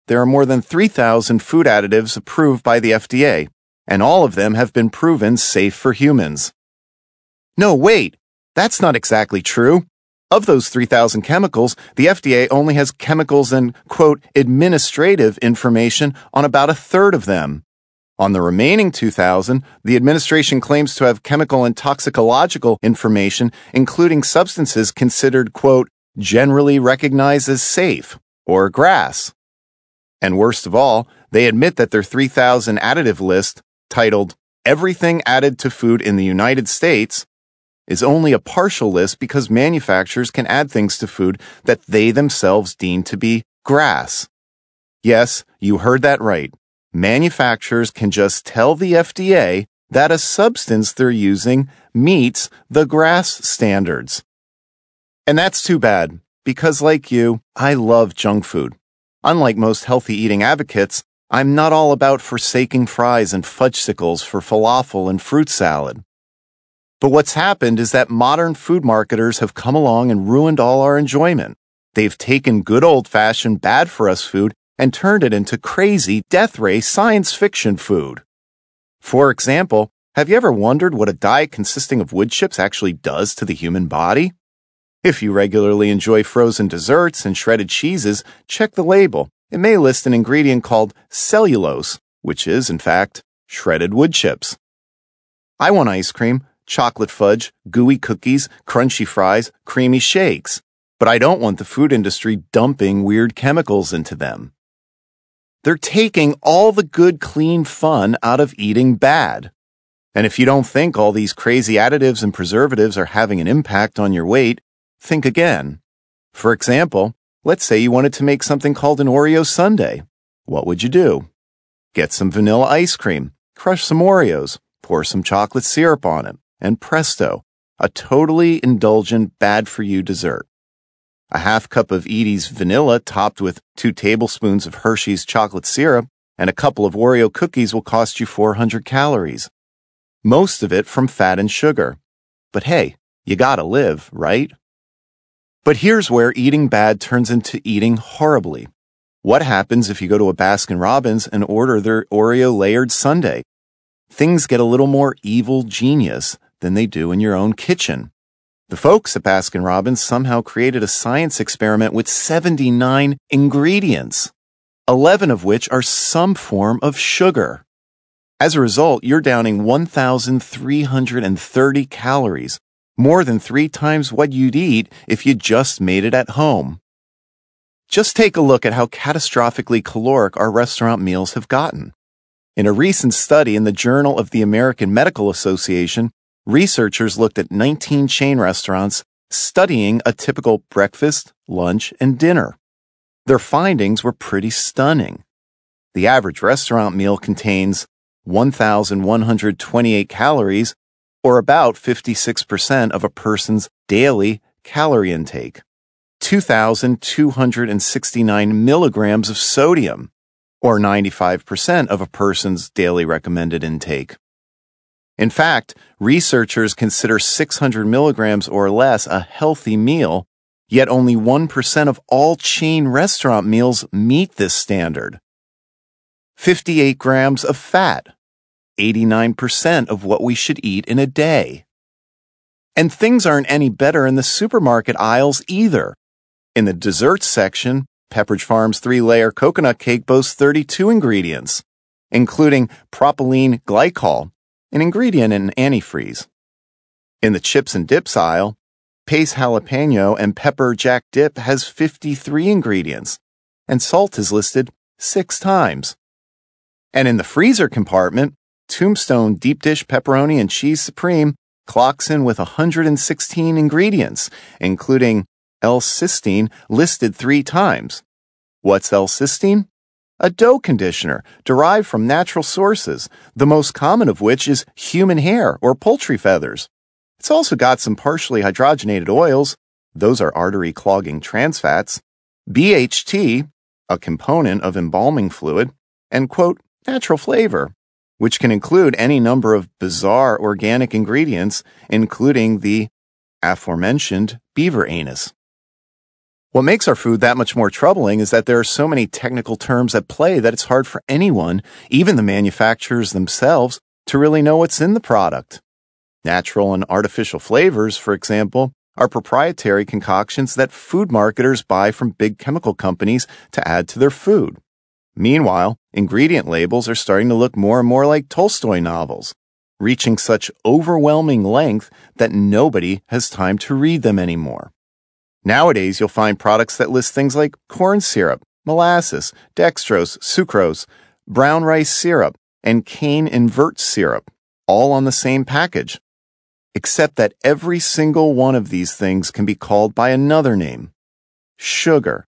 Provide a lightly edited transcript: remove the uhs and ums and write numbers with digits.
there are more than 3,000 food additives approved by the FDA, and all of them have been proven safe for humans. No, wait, that's not exactly true. Of those 3,000 chemicals, the FDA only has chemicals and, quote, administrative information on about a third of them. On the remaining 2,000, the administration claims to have chemical and toxicological information, including substances considered, quote, generally recognized as safe, or GRAS. And worst of all, they admit that their 3,000 additive list, titled Everything Added to Food in the United States, is only a partial list because manufacturers can add things to food that they themselves deem to be GRAS. Yes, you heard that right. Manufacturers can just tell the FDA that a substance they're using meets the GRAS standards. And that's too bad, because like you, I love junk food. Unlike most healthy eating advocates, I'm not all about forsaking fries and fudgesicles for falafel and fruit salad. But what's happened is that modern food marketers have come along and ruined all our enjoyment. They've taken good old-fashioned bad-for-us food and turned it into crazy, death-ray science fiction food. For example, have you ever wondered what a diet consisting of wood chips actually does to the human body? If you regularly enjoy frozen desserts and shredded cheeses, check the label. It may list an ingredient called cellulose, which is, in fact, shredded wood chips. I want ice cream, chocolate fudge, gooey cookies, crunchy fries, creamy shakes, but I don't want the food industry dumping weird chemicals into them. They're taking all the good, clean fun out of eating bad. And if you don't think all these crazy additives and preservatives are having an impact on your weight, think again. For example, let's say you wanted to make something called an Oreo sundae. What would you do? Get some vanilla ice cream, crush some Oreos, pour some chocolate syrup on it, and presto, a totally indulgent, bad-for-you dessert. A half cup of Edie's vanilla topped with 2 tablespoons of Hershey's chocolate syrup and a couple of Oreo cookies will cost you 400 calories. Most of it from fat and sugar. But hey, you gotta live, right? But here's where eating bad turns into eating horribly. What happens if you go to a Baskin-Robbins and order their Oreo layered sundae? Things get a little more evil genius than they do in your own kitchen. The folks at Baskin-Robbins somehow created a science experiment with 79 ingredients, 11 of which are some form of sugar. As a result, you're downing 1,330 calories, more than 3 times what you'd eat if you just made it at home. Just take a look at how catastrophically caloric our restaurant meals have gotten. In a recent study in the Journal of the American Medical Association, researchers looked at 19 chain restaurants studying a typical breakfast, lunch, and dinner. Their findings were pretty stunning. The average restaurant meal contains 1,128 calories, or about 56% of a person's daily calorie intake, 2,269 milligrams of sodium, or 95% of a person's daily recommended intake. In fact, researchers consider 600 milligrams or less a healthy meal, yet only 1% of all chain restaurant meals meet this standard. 58 grams of fat, 89% of what we should eat in a day. And things aren't any better in the supermarket aisles either. In the desserts section, Pepperidge Farm's 3-layer coconut cake boasts 32 ingredients, including propylene glycol, an ingredient in antifreeze. In the chips and dips aisle, Pace jalapeno and pepper jack dip has 53 ingredients, and salt is listed 6 times. And in the freezer compartment, Tombstone deep dish pepperoni and cheese supreme clocks in with 116 ingredients, including L-cysteine listed 3 times. What's L-cysteine? A dough conditioner derived from natural sources, the most common of which is human hair or poultry feathers. It's also got some partially hydrogenated oils, those are artery-clogging trans fats, BHT, a component of embalming fluid, and, quote, natural flavor, which can include any number of bizarre organic ingredients, including the aforementioned beaver anus. What makes our food that much more troubling is that there are so many technical terms at play that it's hard for anyone, even the manufacturers themselves, to really know what's in the product. Natural and artificial flavors, for example, are proprietary concoctions that food marketers buy from big chemical companies to add to their food. Meanwhile, ingredient labels are starting to look more and more like Tolstoy novels, reaching such overwhelming length that nobody has time to read them anymore. Nowadays, you'll find products that list things like corn syrup, molasses, dextrose, sucrose, brown rice syrup, and cane invert syrup, all on the same package. Except that every single one of these things can be called by another name: sugar.